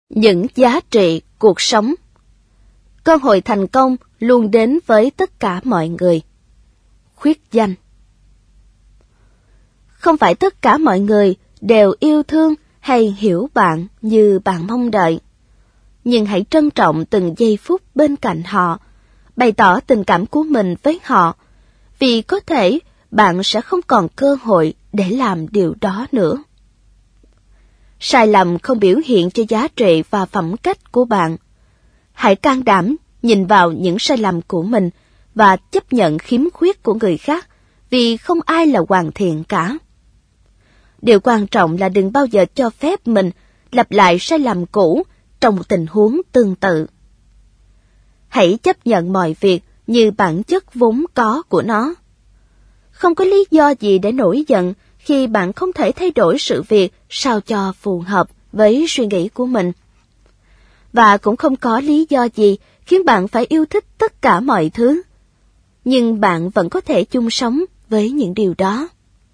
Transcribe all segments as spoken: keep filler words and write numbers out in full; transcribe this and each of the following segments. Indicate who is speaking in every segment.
Speaker 1: Những giá trị cuộc sống. Cơ hội thành công luôn đến với tất cả mọi người. Khuyết danh. Không phải tất cả mọi người đều yêu thương hay hiểu bạn như bạn mong đợi. Nhưng hãy trân trọng từng giây phút bên cạnh họ, bày tỏ tình cảm của mình với họ, vì có thể bạn sẽ không còn cơ hội để làm điều đó nữa. Sai lầm không biểu hiện cho giá trị và phẩm cách của bạn. Hãy can đảm nhìn vào những sai lầm của mình và chấp nhận khiếm khuyết của người khác, vì không ai là hoàn thiện cả. Điều quan trọng là đừng bao giờ cho phép mình lặp lại sai lầm cũ trong một tình huống tương tự. Hãy chấp nhận mọi việc như bản chất vốn có của nó. Không có lý do gì để nổi giận khi bạn không thể thay đổi sự việc sao cho phù hợp với suy nghĩ của mình. Và cũng không có lý do gì khiến bạn phải yêu thích tất cả mọi thứ. Nhưng bạn vẫn có thể chung sống với những điều đó.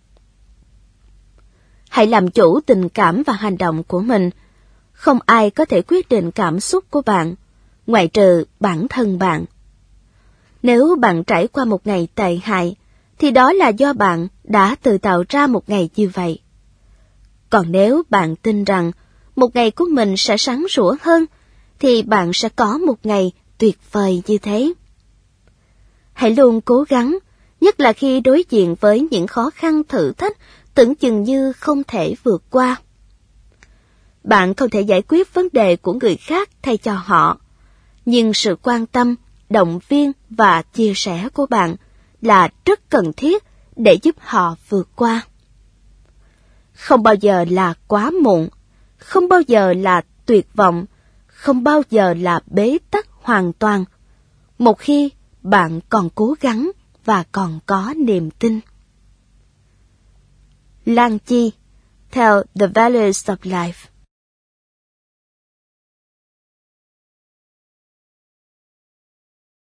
Speaker 1: Hãy làm chủ tình cảm và hành động của mình. Không ai có thể quyết định cảm xúc của bạn, ngoại trừ bản thân bạn. Nếu bạn trải qua một ngày tệ hại, thì đó là do bạn đã tự tạo ra một ngày như vậy. Còn nếu bạn tin rằng một ngày của mình sẽ sáng sủa hơn, thì bạn sẽ có một ngày tuyệt vời như thế. Hãy luôn cố gắng, nhất là khi đối diện với những khó khăn thử thách tưởng chừng như không thể vượt qua. Bạn không thể giải quyết vấn đề của người khác thay cho họ, nhưng sự quan tâm, động viên và chia sẻ của bạn là rất cần thiết để giúp họ vượt qua. Không bao giờ là quá muộn, không bao giờ là tuyệt vọng, không bao giờ là bế tắc hoàn toàn, một khi bạn còn cố gắng và còn có niềm tin. Lan Chi, theo The Values of Life.